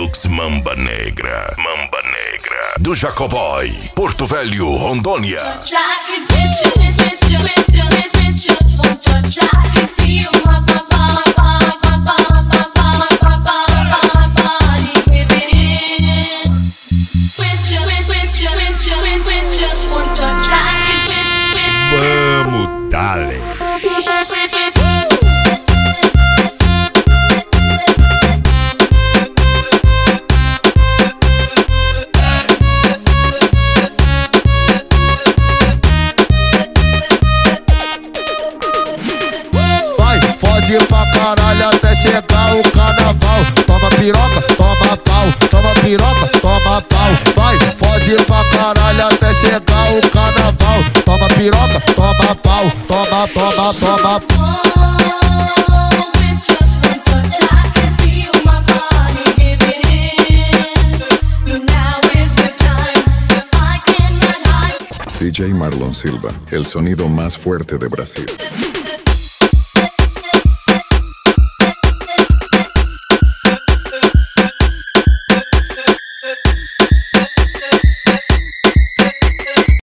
Deluxe Mamba Negra. Mamba Negra. Do Jacoboy, Porto Velho, Rondônia. Vamos, dale. Vai, foge pra caralho até chegar o carnaval. Toma piroca, toma pau, toma piroca, toma pau. Vai, foge pra caralho até chegar o carnaval. Toma piroca, toma pau, toma, toma, toma pau. DJ Marlon Silva, el sonido más fuerte de Brasil.